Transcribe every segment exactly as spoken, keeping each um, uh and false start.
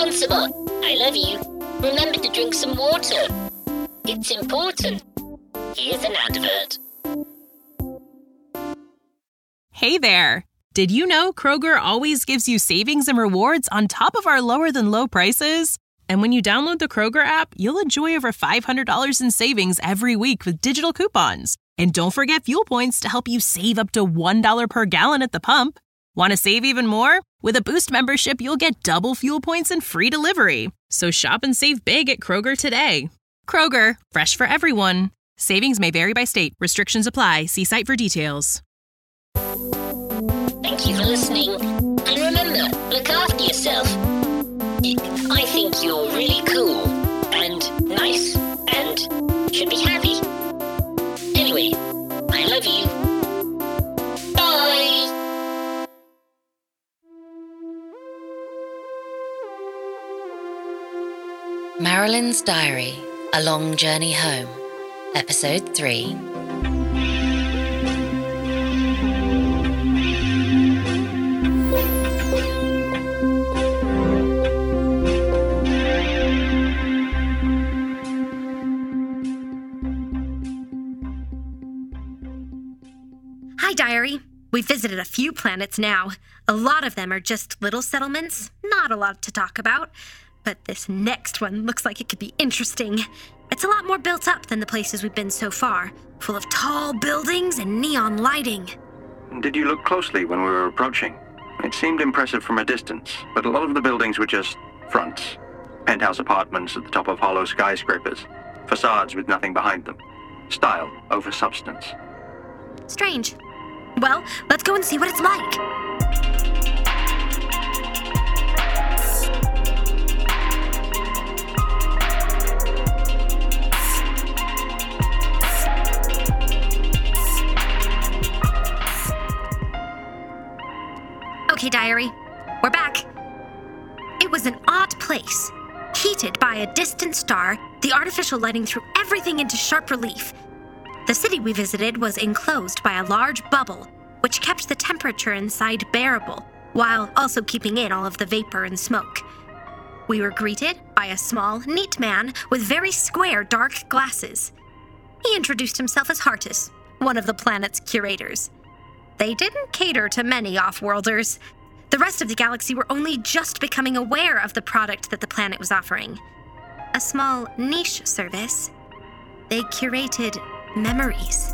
responsible. I love you. Remember to drink some water. It's important. Here's an advert. Hey there! Did you know Kroger always gives you savings and rewards on top of our lower-than-low prices? And when you download the Kroger app, you'll enjoy over five hundred dollars in savings every week with digital coupons. And don't forget fuel points to help you save up to one dollar per gallon at the pump. Want to save even more? With a Boost membership, you'll get double fuel points and free delivery. So shop and save big at Kroger today. Kroger, fresh for everyone. Savings may vary by state. Restrictions apply. See site for details. Thank you for listening. And remember, look after yourself. I think you're really cool and nice and should be happy. Anyway, I love you. Bye. Marilyn's Diary, A Long Journey Home, Episode three. Hi, Diary. We've visited a few planets now. A lot of them are just little settlements, not a lot to talk about. But this next one looks like it could be interesting. It's a lot more built up than the places we've been so far, full of tall buildings and neon lighting. Did you look closely when we were approaching? It seemed impressive from a distance, but a lot of the buildings were just fronts. Penthouse apartments at the top of hollow skyscrapers. Facades with nothing behind them. Style over substance. Strange. Well, let's go and see what it's like. Okay, Diary, we're back. It was an odd place. Heated by a distant star, the artificial lighting threw everything into sharp relief. The city we visited was enclosed by a large bubble, which kept the temperature inside bearable, while also keeping in all of the vapor and smoke. We were greeted by a small, neat man with very square, dark glasses. He introduced himself as Hartus, one of the planet's curators. They didn't cater to many off-worlders. The rest of the galaxy were only just becoming aware of the product that the planet was offering. A small niche service. They curated memories.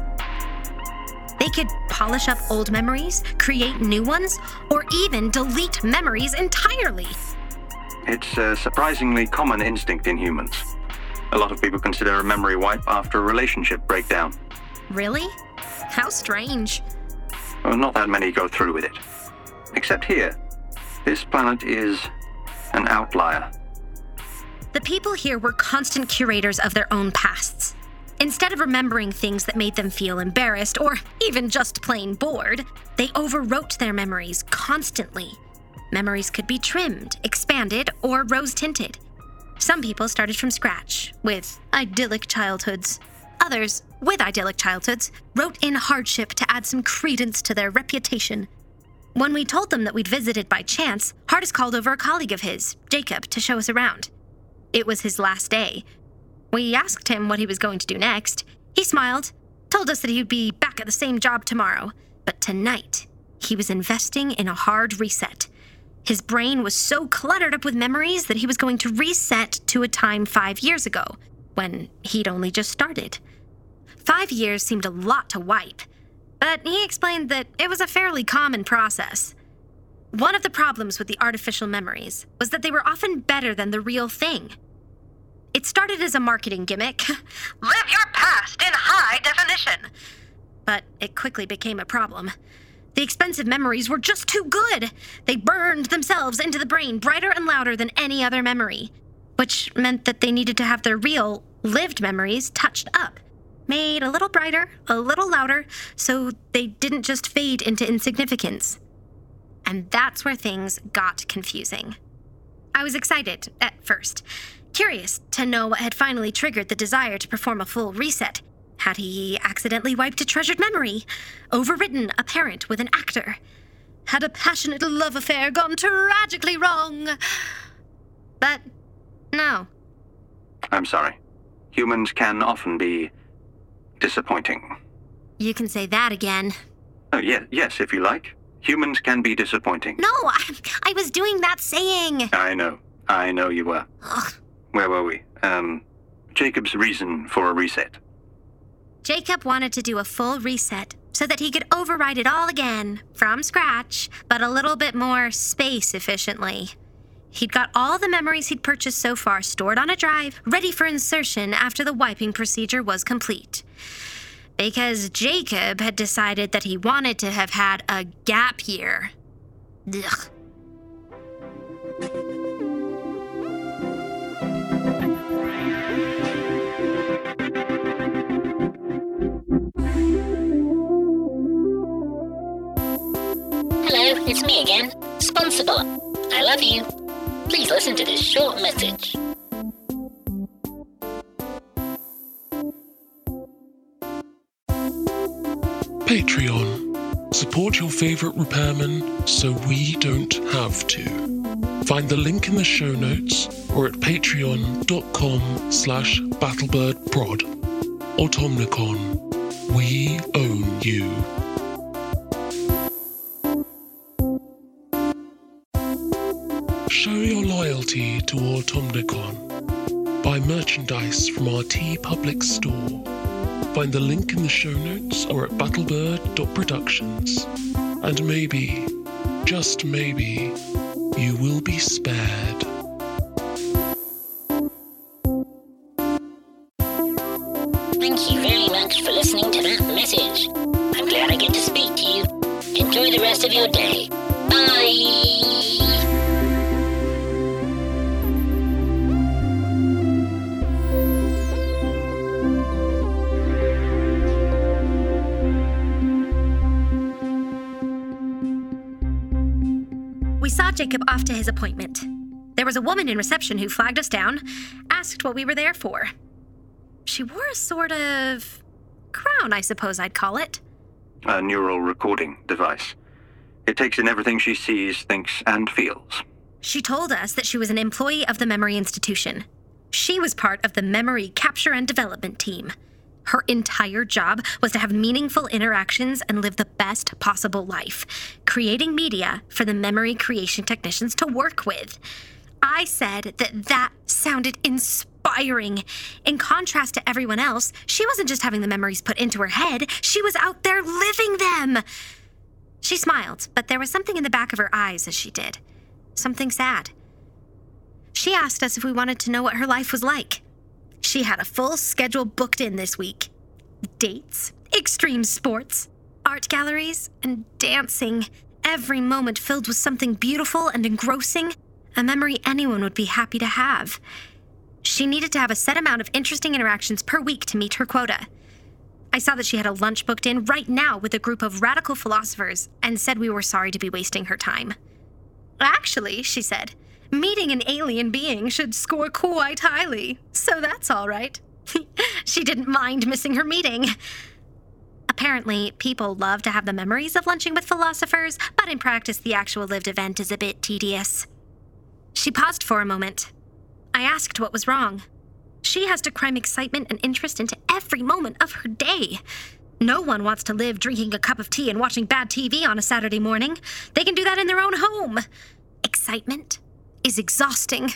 They could polish up old memories, create new ones, or even delete memories entirely. It's a surprisingly common instinct in humans. A lot of people consider a memory wipe after a relationship breakdown. Really? How strange. Well, not that many go through with it. Except here. This planet is an outlier. The people here were constant curators of their own pasts. Instead of remembering things that made them feel embarrassed or even just plain bored, they overwrote their memories constantly. Memories could be trimmed, expanded, or rose-tinted. Some people started from scratch, with idyllic childhoods. Others, with idyllic childhoods, wrote in hardship to add some credence to their reputation. When we told them that we'd visited by chance, Hartus called over a colleague of his, Jacob, to show us around. It was his last day. We asked him what he was going to do next. He smiled, told us that he would be back at the same job tomorrow. But tonight, he was investing in a hard reset. His brain was so cluttered up with memories that he was going to reset to a time five years ago, when he'd only just started. Five years seemed a lot to wipe, but he explained that it was a fairly common process. One of the problems with the artificial memories was that they were often better than the real thing. It started as a marketing gimmick. Live your past in high definition. But it quickly became a problem. The expensive memories were just too good. They burned themselves into the brain brighter and louder than any other memory, which meant that they needed to have their real, lived memories touched up, made a little brighter, a little louder, so they didn't just fade into insignificance. And that's where things got confusing. I was excited at first, curious to know what had finally triggered the desire to perform a full reset. Had he accidentally wiped a treasured memory? Overwritten a parent with an actor? Had a passionate love affair gone tragically wrong? But no. I'm sorry. Humans can often be disappointing. You can say that again. Oh, yeah, yes, if you like. Humans can be disappointing. No, I, I was doing that saying. I know. I know you were. Ugh. Where were we? Um, Jacob's reason for a reset. Jacob wanted to do a full reset so that he could overwrite it all again, from scratch, but a little bit more space efficiently. He'd got all the memories he'd purchased so far stored on a drive, ready for insertion after the wiping procedure was complete. Because Jacob had decided that he wanted to have had a gap year. Ugh. Hello, it's me again, Sponsibot. I love you. Please listen to this short message. Patreon. Support your favorite repairman so we don't have to. Find the link in the show notes or at patreon.com slash battlebirdprod. Automnicon. We own you. Show your loyalty to Automnicon. Buy merchandise from our TeePublic store. Find the link in the show notes or at battlebird.productions. And maybe, just maybe, you will be spared. Thank you very much for listening to that message. I'm glad I get to speak to you. Enjoy the rest of your day. Bye! We saw Jacob off to his appointment. There was a woman in reception who flagged us down, asked what we were there for. She wore a sort of crown, I suppose I'd call it. A neural recording device. It takes in everything she sees, thinks, and feels. She told us that she was an employee of the Memory Institution. She was part of the Memory Capture and Development Team. Her entire job was to have meaningful interactions and live the best possible life, creating media for the memory creation technicians to work with. I said that that sounded inspiring. In contrast to everyone else, she wasn't just having the memories put into her head, she was out there living them. She smiled, but there was something in the back of her eyes as she did. Something sad. She asked us if we wanted to know what her life was like. She had a full schedule booked in this week. Dates, extreme sports, art galleries, and dancing. Every moment filled with something beautiful and engrossing, a memory anyone would be happy to have. She needed to have a set amount of interesting interactions per week to meet her quota. I saw that she had a lunch booked in right now with a group of radical philosophers and said we were sorry to be wasting her time. Actually, she said, meeting an alien being should score quite highly, so that's all right. She didn't mind missing her meeting. Apparently, people love to have the memories of lunching with philosophers, but in practice, the actual lived event is a bit tedious. She paused for a moment. I asked what was wrong. She has to cram excitement and interest into every moment of her day. No one wants to live drinking a cup of tea and watching bad T V on a Saturday morning. They can do that in their own home. Excitement is exhausting.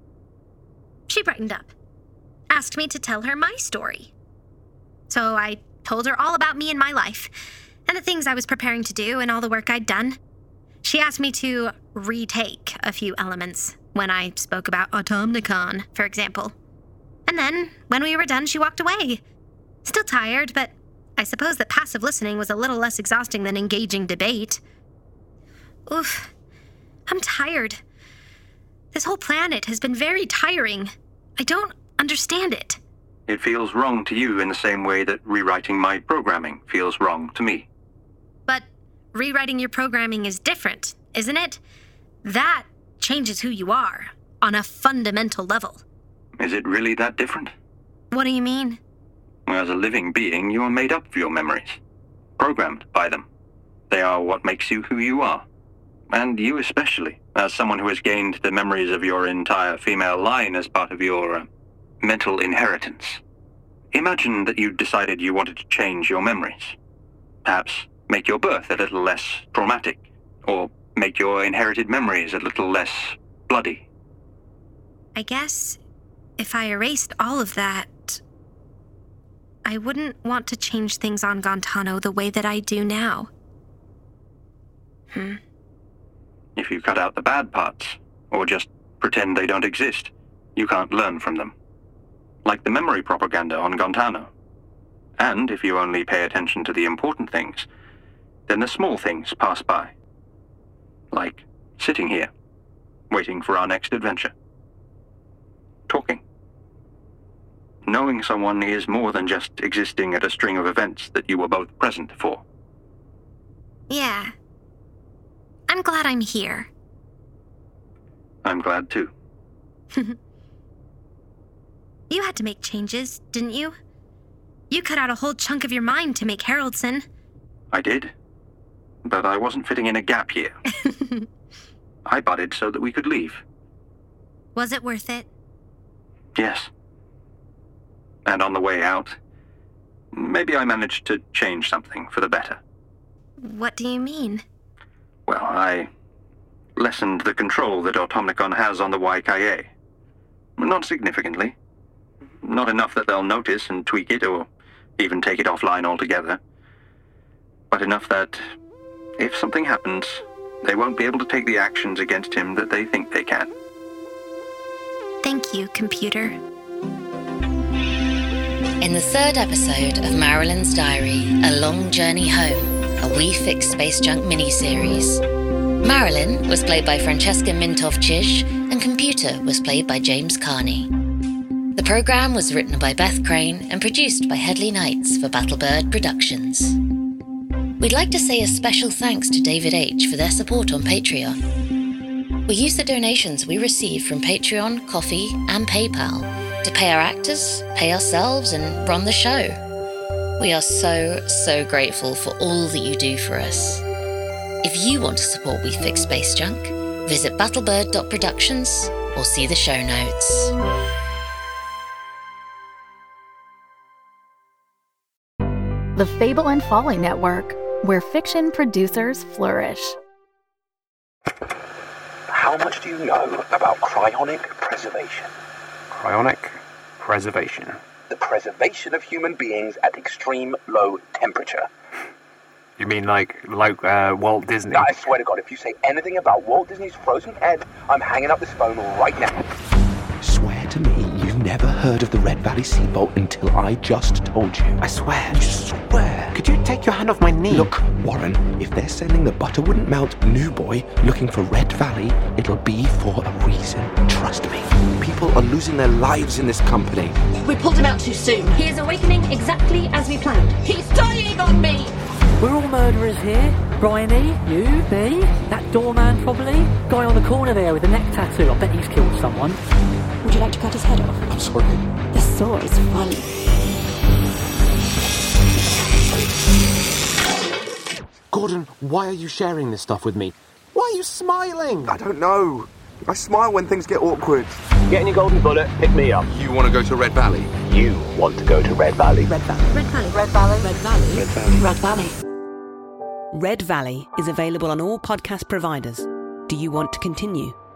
She brightened up, asked me to tell her my story. So I told her all about me and my life, and the things I was preparing to do and all the work I'd done. She asked me to retake a few elements when I spoke about Automnicon, for example. And then, when we were done, she walked away. Still tired, but I suppose that passive listening was a little less exhausting than engaging debate. Oof, I'm tired. This whole planet has been very tiring. I don't understand it. It feels wrong to you in the same way that rewriting my programming feels wrong to me. But rewriting your programming is different, isn't it? That changes who you are, on a fundamental level. Is it really that different? What do you mean? As a living being, you are made up of your memories, programmed by them. They are what makes you who you are, and you especially. as someone who has gained the memories of your entire female line as part of your uh, mental inheritance, imagine that you decided you wanted to change your memories. Perhaps make your birth a little less traumatic, or make your inherited memories a little less bloody. I guess if I erased all of that, I wouldn't want to change things on Gontano the way that I do now. Hmm. If you cut out the bad parts, or just pretend they don't exist, you can't learn from them. Like the memory propaganda on Gontano. And if you only pay attention to the important things, then the small things pass by. Like sitting here, waiting for our next adventure. Talking. Knowing someone is more than just existing at a string of events that you were both present for. Yeah. I'm glad I'm here. I'm glad too. You had to make changes, didn't you? You cut out a whole chunk of your mind to make Haroldson. I did. But I wasn't fitting in a gap year. I budded so that we could leave. Was it worth it? Yes. And on the way out, maybe I managed to change something for the better. What do you mean? Well, I lessened the control that Automnicon has on the Y K A. Not significantly. Not enough that they'll notice and tweak it or even take it offline altogether. But enough that if something happens, they won't be able to take the actions against him that they think they can. Thank you, computer. In the third episode of Marilyn's Diary, A Long Journey Home, a We Fix Space Junk miniseries, Marilyn was played by Francesca Mintoff-Chish and Computer was played by James Carney. The programme was written by Beth Crane and produced by Headley Knights for Battlebird Productions. We'd like to say a special thanks to David H. for their support on Patreon. We use the donations we receive from Patreon, Ko-fi, and PayPal to pay our actors, pay ourselves, and run the show. We are so, so grateful for all that you do for us. If you want to support We Fix Space Junk, visit battlebird dot productions or see the show notes. The Fable and Folly Network, where fiction producers flourish. How much do you know about cryonic preservation? Cryonic preservation. The preservation of human beings at extreme low temperature. You mean like like uh, Walt Disney? I swear to God, if you say anything about Walt Disney's frozen head, I'm hanging up this phone right now. Swear to me you've never heard of the Red Valley Seabolt until I just told you. I swear. You swear. Could you take your hand off my knee? Look, Warren, if they're sending the butter wouldn't melt new boy looking for Red Valley, it'll be for a reason. Trust me. People are losing their lives in this company. We pulled him out too soon. He is awakening exactly as we planned. He's dying on me! We're all murderers here. Bryony, you, me, that doorman probably. Guy on the corner there with the neck tattoo. I bet he's killed someone. Would you like to cut his head off? I'm sorry. The saw is fun. Gordon, why are you sharing this stuff with me? Why are you smiling? I don't know. I smile when things get awkward. Getting your golden bullet, pick me up. You want to go to Red Valley? You want to go to Red Valley. Red Valley. Red Valley. Red Valley. Red Valley. Red Valley. Red Valley. Red Valley is available on all podcast providers. Do you want to continue?